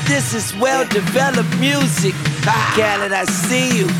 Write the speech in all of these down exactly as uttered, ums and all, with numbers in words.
This is well-developed music. Khaled, I see you.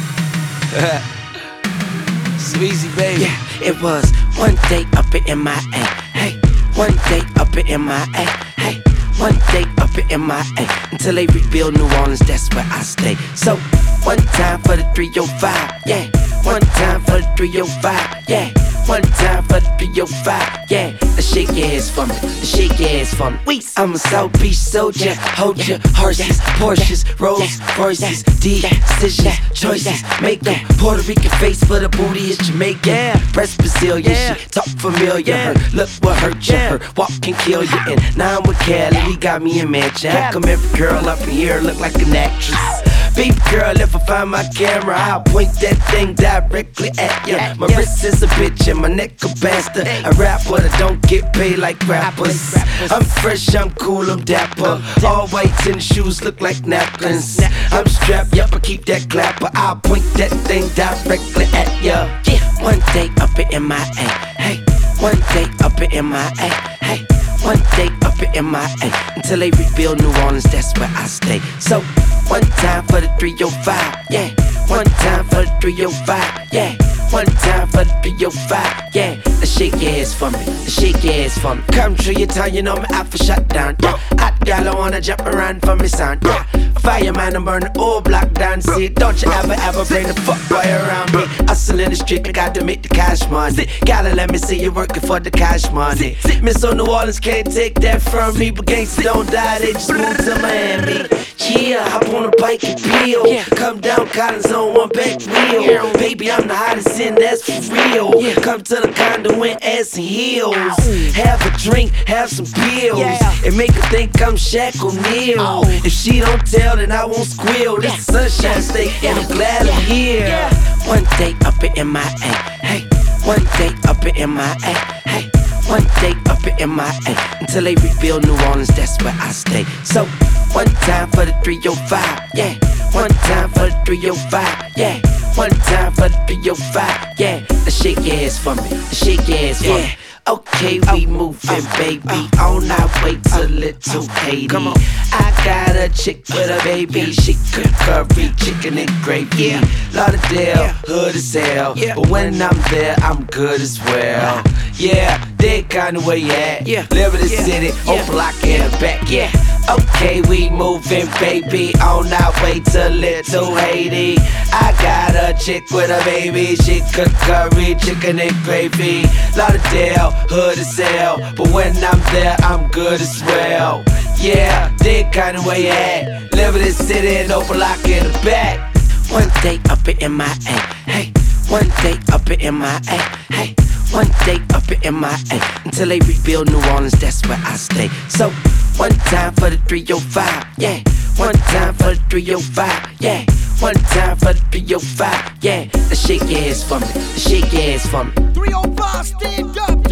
Sweezy, baby. Yeah, it was one day up in M I A. Hey, one day up in M I A. Hey, one day up in M I A. Until they rebuild New Orleans, that's where I stay. So, one time for the three oh five, yeah. One time for the three oh five, yeah. One time for the three oh five, yeah. The shake your ass for me, the shake your ass for me. I'm a South Beach soldier, hold your horses, Porsches, Rolls Royces, decisions, choices, make them. Puerto Rican face for the booty is Jamaican. Breast Brazilian, she talk familiar. Her look what hurt you, her walk can kill you. And now I'm with Cali, he got me a mansion. How come every girl up in here look like an actress? Baby girl, if I find my camera, I'll point that thing directly at ya. My wrist is a bitch and my neck a bastard. I rap but I don't get paid like rappers. I'm fresh, I'm cool, I'm dapper. All whites and shoes look like napkins. I'm strapped, yup, I keep that clapper. I'll point that thing directly at ya. Yeah, one day up in M I A. Hey, one day up in M I A. Hey, one day up in M I A. Until they rebuild New Orleans, that's where I stay. So, one time for the three oh five, yeah. One time for the three oh five, yeah. One time for the three oh five, yeah. The shake your ass for me, the shake your ass for me. Come through your town, you know me out for shut down, yeah. Hot gal, I wanna jump around for me sound, yeah. Fireman, I'm burn the whole block down, see. Don't you ever, ever bring the fuck boy around me. Hustle in the street, I got to make the cash money. Gotta let me see you working for the cash money. Miss on New Orleans can't take that from me, but gangsters don't die, they just move to Miami. Yeah, hop on a bike and peel. Yeah. Come down Collins on one back wheel. Yeah. Baby, I'm the hottest in, that's for real. Yeah. Come to the condo in ass and heels. Ow. Have a drink, have some pills. Yeah. And make her think I'm Shaq O'Neal. Oh. If she don't tell, then I won't squeal. This is Sunshine State, and I'm glad I'm here. Yeah. One day up in M I A. Hey, one day up in M I A. Hey, one day up in M I A. Until they rebuild New Orleans, that's where I stay. So, one time for the three oh five, yeah. One time for the three oh five, yeah. One time for the three oh five, yeah. The shake your ass for me, the shake your ass for me. Okay, we moving, baby, on our way to Little Haiti. Come on. I got a chick with a baby, she cook curry, chicken and gravy. Lauderdale, hood as hell, but when I'm there, I'm good as well. Yeah, they kinda where you at. Live in the city, on block in the back, yeah. Okay, we moving, baby, on our way to Little Haiti. I got a chick with a baby, she cook curry, chicken and gravy. Lauderdale, hood as hell, but when I'm there, I'm good as well. Yeah, they kinda where you at. Live in the city and open lock in the back. One day up in M I A, hey. One day up in M I A, hey. One day up in M I A. Until they rebuild New Orleans, that's where I stay. So, one time for the three oh five, yeah. One time for the three oh five, yeah. One time for the three oh five, yeah. The shake your ass for me, the shake your ass for me. three oh five, stand up.